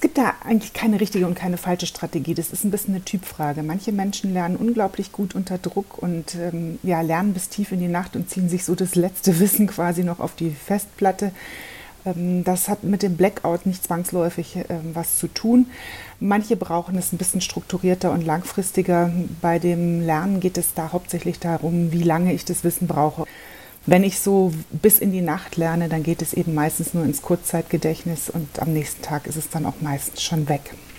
Es gibt da eigentlich keine richtige und keine falsche Strategie. Das ist ein bisschen eine Typfrage. Manche Menschen lernen unglaublich gut unter Druck und lernen bis tief in die Nacht und ziehen sich so das letzte Wissen quasi noch auf die Festplatte. Das hat mit dem Blackout nicht zwangsläufig was zu tun. Manche brauchen es ein bisschen strukturierter und langfristiger. Bei dem Lernen geht es da hauptsächlich darum, wie lange ich das Wissen brauche. Wenn ich so bis in die Nacht lerne, dann geht es eben meistens nur ins Kurzzeitgedächtnis und am nächsten Tag ist es dann auch meistens schon weg.